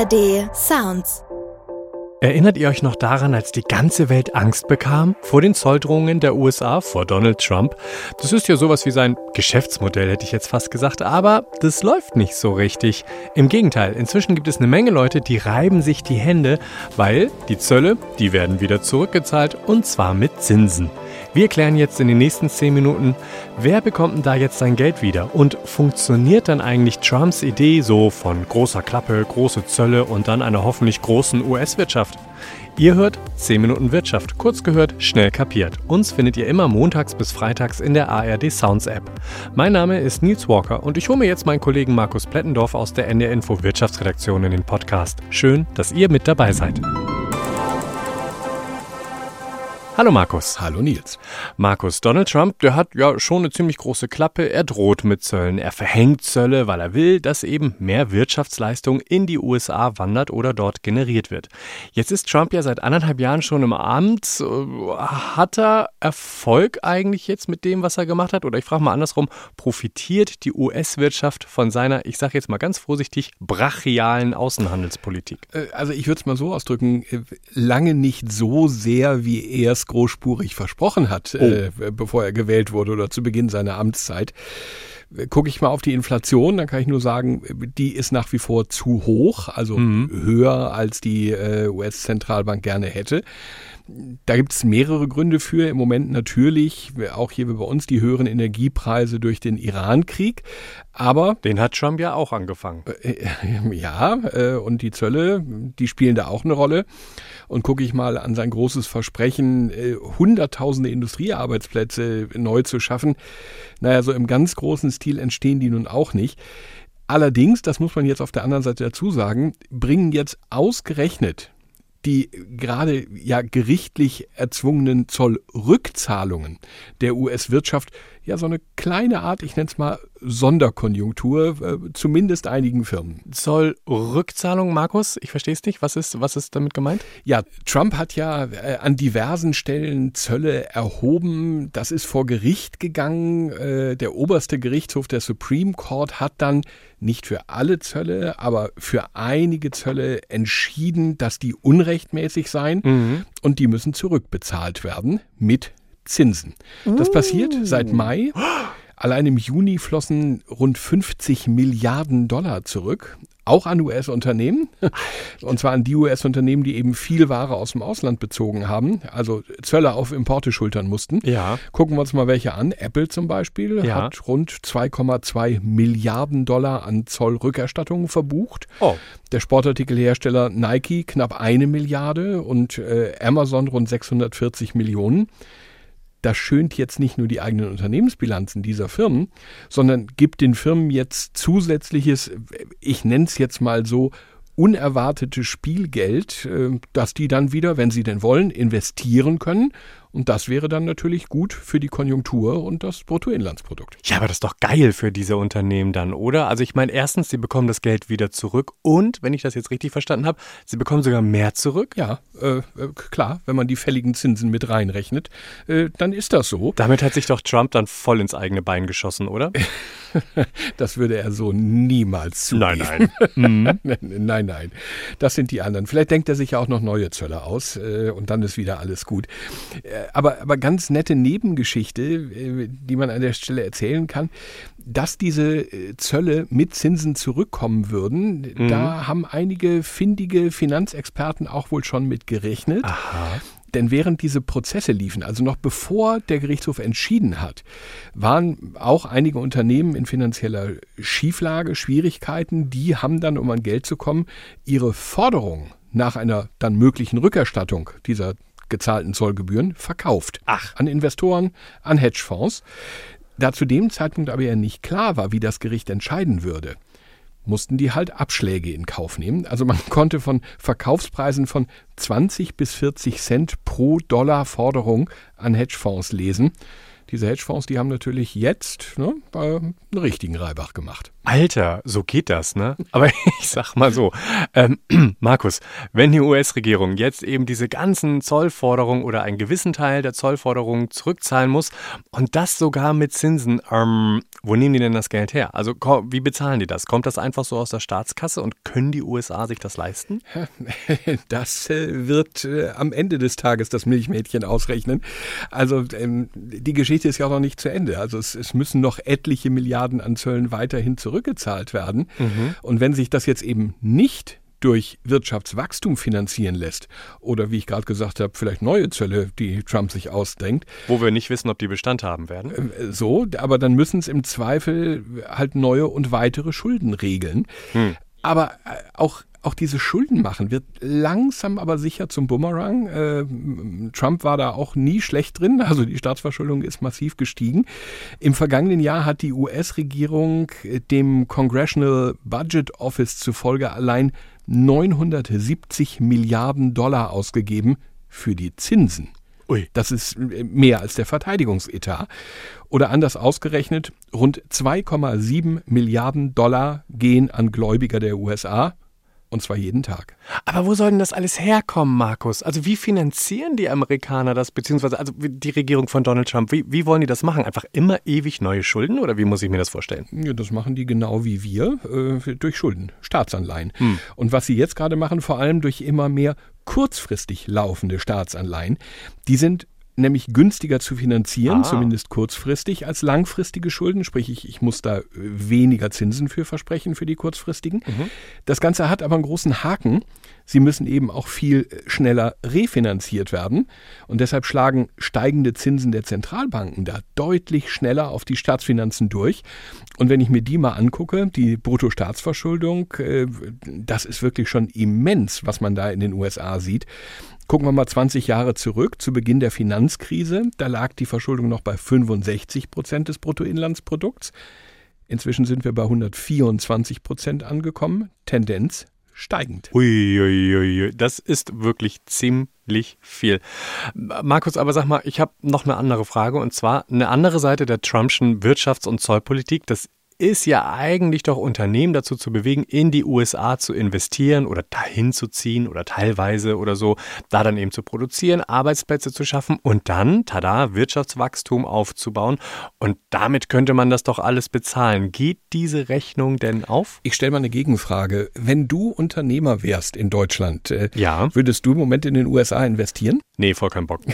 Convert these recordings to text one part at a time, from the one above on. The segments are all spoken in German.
ARD Sounds. Erinnert ihr euch noch daran, als die ganze Welt Angst bekam vor den Zolldrohungen der USA, vor Donald Trump? Das ist ja sowas wie sein Geschäftsmodell, hätte ich jetzt fast gesagt, aber das läuft nicht so richtig. Im Gegenteil, inzwischen gibt es eine Menge Leute, die reiben sich die Hände, weil die Zölle, die werden wieder zurückgezahlt und zwar mit Zinsen. Wir klären jetzt in den nächsten 10 Minuten, wer bekommt denn da jetzt sein Geld wieder? Und funktioniert dann eigentlich Trumps Idee so von großer Klappe, große Zölle und dann einer hoffentlich großen US-Wirtschaft? Ihr hört 10 Minuten Wirtschaft, kurz gehört, schnell kapiert. Uns findet ihr immer montags bis freitags in der ARD Sounds App. Mein Name ist Nils Walker und ich hole mir jetzt meinen Kollegen Markus Plettendorf aus der NDR Info Wirtschaftsredaktion in den Podcast. Schön, dass ihr mit dabei seid. Hallo Markus. Hallo Nils. Markus, Donald Trump, der hat ja schon eine ziemlich große Klappe. Er droht mit Zöllen. Er verhängt Zölle, weil er will, dass eben mehr Wirtschaftsleistung in die USA wandert oder dort generiert wird. Jetzt ist Trump ja seit 1,5 Jahren schon im Amt. Hat er Erfolg eigentlich jetzt mit dem, was er gemacht hat? Oder ich frage mal andersrum, profitiert die US-Wirtschaft von seiner, ich sage jetzt mal ganz vorsichtig, brachialen Außenhandelspolitik? Also ich würde es mal so ausdrücken, lange nicht so sehr, wie er es großspurig versprochen hat, bevor er gewählt wurde oder zu Beginn seiner Amtszeit. Gucke ich mal auf die Inflation, dann kann ich nur sagen, die ist nach wie vor zu hoch, also höher als die US-Zentralbank gerne hätte. Da gibt es mehrere Gründe für. Im Moment natürlich, auch hier bei uns, die höheren Energiepreise durch den Iran-Krieg. Aber den hat Trump ja auch angefangen. Und die Zölle, die spielen da auch eine Rolle. Und gucke ich mal an sein großes Versprechen, hunderttausende Industriearbeitsplätze neu zu schaffen. Naja, so im ganz großen Stil entstehen die nun auch nicht. Allerdings, das muss man jetzt auf der anderen Seite dazu sagen, bringen jetzt ausgerechnet die gerade ja gerichtlich erzwungenen Zollrückzahlungen der US-Wirtschaft ja so eine kleine Art, ich nenne es mal Sonderkonjunktur, zumindest einigen Firmen. Zollrückzahlung, Markus? Ich verstehe es nicht. Was ist damit gemeint? Ja, Trump hat ja an diversen Stellen Zölle erhoben. Das ist vor Gericht gegangen. Der oberste Gerichtshof, der Supreme Court, hat dann nicht für alle Zölle, aber für einige Zölle entschieden, dass die unrechtmäßig seien und die müssen zurückbezahlt werden mit Zinsen. Das passiert seit Mai. Allein im Juni flossen rund 50 Milliarden Dollar zurück, auch an US-Unternehmen. Und zwar an die US-Unternehmen, die eben viel Ware aus dem Ausland bezogen haben, also Zölle auf Importe schultern mussten. Ja. Gucken wir uns mal welche an. Apple zum Beispiel hat rund 2,2 Milliarden Dollar an Zollrückerstattungen verbucht. Oh. Der Sportartikelhersteller Nike knapp 1 Milliarde und Amazon rund 640 Millionen. Das schönt jetzt nicht nur die eigenen Unternehmensbilanzen dieser Firmen, sondern gibt den Firmen jetzt zusätzliches, ich nenne es jetzt mal so, unerwartetes Spielgeld, das die dann wieder, wenn sie denn wollen, investieren können. Und das wäre dann natürlich gut für die Konjunktur und das Bruttoinlandsprodukt. Ja, aber das ist doch geil für diese Unternehmen dann, oder? Also ich meine, erstens, sie bekommen das Geld wieder zurück und, wenn ich das jetzt richtig verstanden habe, sie bekommen sogar mehr zurück? Ja, klar, wenn man die fälligen Zinsen mit reinrechnet, dann ist das so. Damit hat sich doch Trump dann voll ins eigene Bein geschossen, oder? Das würde er so niemals zugeben. Nein. Das sind die anderen. Vielleicht denkt er sich ja auch noch neue Zölle aus und dann ist wieder alles gut. Aber ganz nette Nebengeschichte, die man an der Stelle erzählen kann, dass diese Zölle mit Zinsen zurückkommen würden, da haben einige findige Finanzexperten auch wohl schon mit gerechnet. Aha. Denn während diese Prozesse liefen, also noch bevor der Gerichtshof entschieden hat, waren auch einige Unternehmen in finanzieller Schieflage, Schwierigkeiten. Die haben dann, um an Geld zu kommen, ihre Forderung nach einer dann möglichen Rückerstattung dieser gezahlten Zollgebühren verkauft. An Investoren, an Hedgefonds. Da zu dem Zeitpunkt aber ja nicht klar war, wie das Gericht entscheiden würde, mussten die halt Abschläge in Kauf nehmen. Also man konnte von Verkaufspreisen von 20 bis 40 Cent pro Dollar Forderung an Hedgefonds lesen. diese Hedgefonds, die haben natürlich jetzt einen richtigen Reibach gemacht. Alter, so geht das, ne? Aber ich sag mal so, Markus, wenn die US-Regierung jetzt eben diese ganzen Zollforderungen oder einen gewissen Teil der Zollforderungen zurückzahlen muss und das sogar mit Zinsen, wo nehmen die denn das Geld her? Also wie bezahlen die das? Kommt das einfach so aus der Staatskasse und können die USA sich das leisten? Das wird am Ende des Tages das Milchmädchen ausrechnen. Also die Geschichte ist ja auch noch nicht zu Ende. Also es müssen noch etliche Milliarden an Zöllen weiterhin zurückgezahlt werden. Und wenn sich das jetzt eben nicht durch Wirtschaftswachstum finanzieren lässt oder, wie ich gerade gesagt habe, vielleicht neue Zölle, die Trump sich ausdenkt. Wo wir nicht wissen, ob die Bestand haben werden. Aber dann müssen es im Zweifel halt neue und weitere Schulden regeln. Aber auch diese Schulden machen wird langsam aber sicher zum Bumerang. Trump war da auch nie schlecht drin, also die Staatsverschuldung ist massiv gestiegen. Im vergangenen Jahr hat die US-Regierung dem Congressional Budget Office zufolge allein 970 Milliarden Dollar ausgegeben für die Zinsen. Ui. Das ist mehr als der Verteidigungsetat. Oder anders ausgerechnet, rund 2,7 Milliarden Dollar gehen an Gläubiger der USA. Und zwar jeden Tag. Aber wo soll denn das alles herkommen, Markus? Also wie finanzieren die Amerikaner das, beziehungsweise also die Regierung von Donald Trump? Wie wollen die das machen? Einfach immer ewig neue Schulden oder wie muss ich mir das vorstellen? Ja, das machen die genau wie wir, durch Schulden, Staatsanleihen. Und was sie jetzt gerade machen, vor allem durch immer mehr kurzfristig laufende Staatsanleihen, die sind nämlich günstiger zu finanzieren, zumindest kurzfristig, als langfristige Schulden. Sprich, ich muss da weniger Zinsen für versprechen, für die kurzfristigen. Das Ganze hat aber einen großen Haken. Sie müssen eben auch viel schneller refinanziert werden. Und deshalb schlagen steigende Zinsen der Zentralbanken da deutlich schneller auf die Staatsfinanzen durch. Und wenn ich mir die mal angucke, die Bruttostaatsverschuldung, das ist wirklich schon immens, was man da in den USA sieht. Gucken wir mal 20 Jahre zurück, zu Beginn der Finanzkrise. Da lag die Verschuldung noch bei 65% des Bruttoinlandsprodukts. Inzwischen sind wir bei 124% angekommen. Tendenz steigend. Uiuiui, das ist wirklich ziemlich viel. Markus, aber sag mal, ich habe noch eine andere Frage und zwar eine andere Seite der Trumpschen Wirtschafts- und Zollpolitik. Das ist ja eigentlich doch Unternehmen dazu zu bewegen, in die USA zu investieren oder dahin zu ziehen oder teilweise oder so, da dann eben zu produzieren, Arbeitsplätze zu schaffen und dann, tada, Wirtschaftswachstum aufzubauen. Und damit könnte man das doch alles bezahlen. Geht diese Rechnung denn auf? Ich stelle mal eine Gegenfrage. Wenn du Unternehmer wärst in Deutschland, würdest du im Moment in den USA investieren? Nee, voll keinen Bock.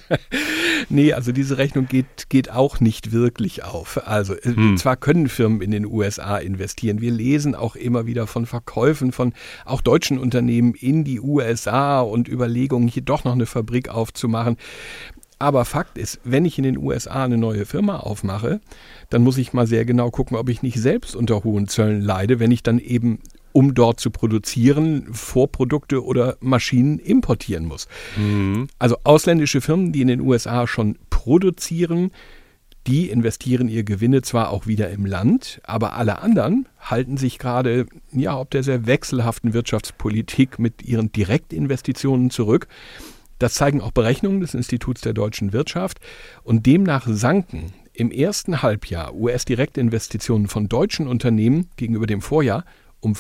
Nee, also diese Rechnung geht auch nicht wirklich auf. Also zwar können Firmen in den USA investieren. Wir lesen auch immer wieder von Verkäufen von auch deutschen Unternehmen in die USA und Überlegungen, hier doch noch eine Fabrik aufzumachen. Aber Fakt ist, wenn ich in den USA eine neue Firma aufmache, dann muss ich mal sehr genau gucken, ob ich nicht selbst unter hohen Zöllen leide, wenn ich dann eben, um dort zu produzieren, Vorprodukte oder Maschinen importieren muss. Also ausländische Firmen, die in den USA schon produzieren, die investieren ihre Gewinne zwar auch wieder im Land, aber alle anderen halten sich gerade ob der sehr wechselhaften Wirtschaftspolitik mit ihren Direktinvestitionen zurück. Das zeigen auch Berechnungen des Instituts der deutschen Wirtschaft. Und demnach sanken im ersten Halbjahr US-Direktinvestitionen von deutschen Unternehmen gegenüber dem Vorjahr um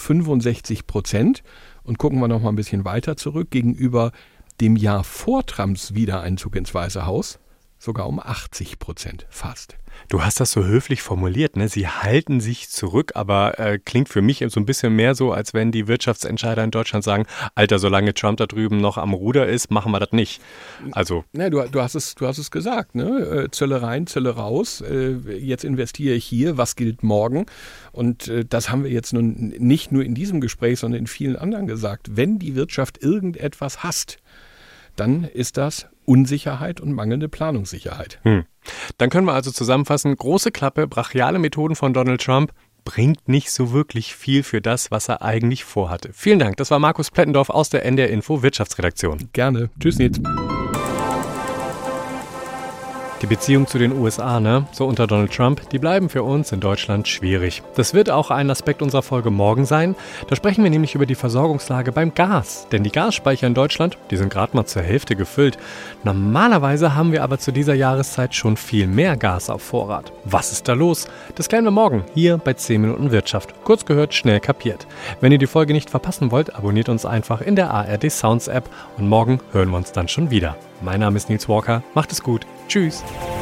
65%. Und gucken wir noch mal ein bisschen weiter zurück, gegenüber dem Jahr vor Trumps Wiedereinzug ins Weiße Haus sogar um 80% fast. Du hast das so höflich formuliert, ne? Sie halten sich zurück, aber klingt für mich so ein bisschen mehr so, als wenn die Wirtschaftsentscheider in Deutschland sagen, Alter, solange Trump da drüben noch am Ruder ist, machen wir das nicht. Also du hast es gesagt, ne? Zölle rein, Zölle raus. Jetzt investiere ich hier, was gilt morgen? Und das haben wir jetzt nun nicht nur in diesem Gespräch, sondern in vielen anderen gesagt. Wenn die Wirtschaft irgendetwas hasst, dann ist das Unsicherheit und mangelnde Planungssicherheit. Dann können wir also zusammenfassen, große Klappe, brachiale Methoden von Donald Trump bringt nicht so wirklich viel für das, was er eigentlich vorhatte. Vielen Dank, das war Markus Plettendorf aus der NDR Info Wirtschaftsredaktion. Gerne. Tschüss, Nils. Die Beziehungen zu den USA, so unter Donald Trump, die bleiben für uns in Deutschland schwierig. Das wird auch ein Aspekt unserer Folge morgen sein. Da sprechen wir nämlich über die Versorgungslage beim Gas. Denn die Gasspeicher in Deutschland, die sind gerade mal zur Hälfte gefüllt. Normalerweise haben wir aber zu dieser Jahreszeit schon viel mehr Gas auf Vorrat. Was ist da los? Das klären wir morgen hier bei 10 Minuten Wirtschaft. Kurz gehört, schnell kapiert. Wenn ihr die Folge nicht verpassen wollt, abonniert uns einfach in der ARD Sounds App und morgen hören wir uns dann schon wieder. Mein Name ist Nils Walker. Macht es gut. Tschüss.